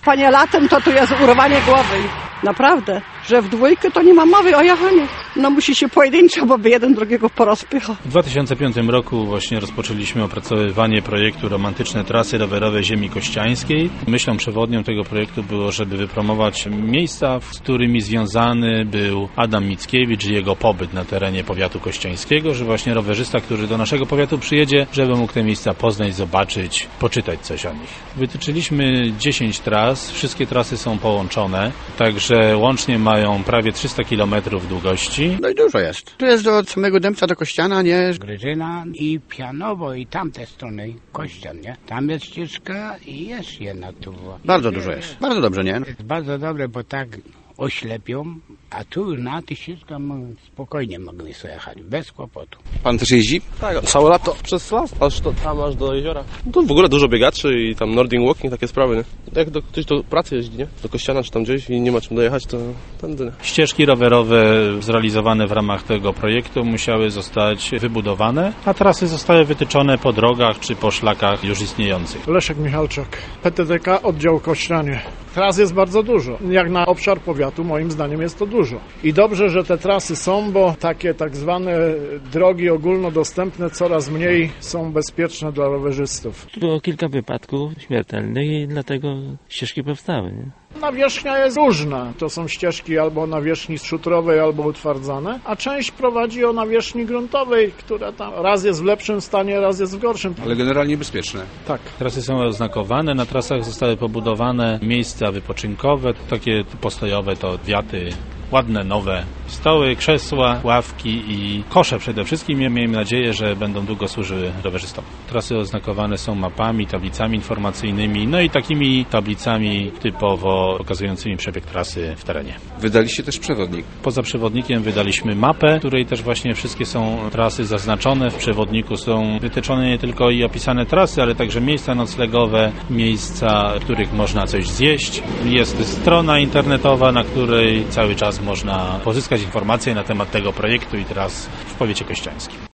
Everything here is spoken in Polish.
Panie, latem to tu jest urwanie głowy. Naprawdę, że w dwójkę to nie ma mowy o jechaniu. No musi się pojedynczo, bo by jeden drugiego porozpychał. W 2005 roku właśnie rozpoczęliśmy opracowywanie projektu Romantyczne Trasy Rowerowe Ziemi Kościańskiej. Myślą przewodnią tego projektu było, żeby wypromować miejsca, z którymi związany był Adam Mickiewicz i jego pobyt na terenie powiatu kościańskiego, że właśnie rowerzysta, który do naszego powiatu przyjedzie, żeby mógł te miejsca poznać, zobaczyć, poczytać coś o nich. Wytyczyliśmy 10 tras, wszystkie trasy są połączone, także łącznie mają prawie 300 km długości. No i dużo jest. Tu jest od samego Dębca do Kościana, nie? Gryżyna i Pianowo i tamte strony, i Kościan, nie? Tam jest ścieżka i jest jedna tu. Bardzo dużo jest. Bardzo dobrze, nie? Jest bardzo dobre, bo tak oślepią, a tu na tych ścieżkach spokojnie mogli sobie jechać, bez kłopotu. Pan też jeździ? Tak, całe lato przez las, aż do jeziora. To w ogóle dużo biegaczy i tam Nordic Walking, takie sprawy, nie? Jak ktoś do pracy jeździ, nie? Do Kościana czy tam gdzieś i nie ma czym dojechać, to tędy, nie? Ścieżki rowerowe zrealizowane w ramach tego projektu musiały zostać wybudowane, a trasy zostały wytyczone po drogach czy po szlakach już istniejących. Leszek Michalczak, PTTK, oddział Kościanie. Tras jest bardzo dużo. Jak na obszar powiatu, moim zdaniem jest to dużo. I dobrze, że te trasy są, bo takie tak zwane drogi ogólnodostępne coraz mniej są bezpieczne dla rowerzystów. Było kilka wypadków śmiertelnych i dlatego ścieżki powstały, nie? Nawierzchnia jest różna. To są ścieżki albo nawierzchni szutrowej, albo utwardzane, a część prowadzi o nawierzchni gruntowej, która tam raz jest w lepszym stanie, raz jest w gorszym. Ale generalnie bezpieczne. Tak. Trasy są oznakowane, na trasach zostały pobudowane miejsca wypoczynkowe, takie postojowe to wiaty, ładne, nowe stoły, krzesła, ławki i kosze przede wszystkim. Miejmy nadzieję, że będą długo służyły rowerzystom. Trasy oznakowane są mapami, tablicami informacyjnymi, no i takimi tablicami typowo pokazującymi przebieg trasy w terenie. Wydaliście też przewodnik. Poza przewodnikiem wydaliśmy mapę, w której też właśnie wszystkie są trasy zaznaczone. W przewodniku są wytyczone nie tylko i opisane trasy, ale także miejsca noclegowe, miejsca, w których można coś zjeść. Jest strona internetowa, na której cały czas można pozyskać informacje na temat tego projektu i teraz w powiecie kościańskim.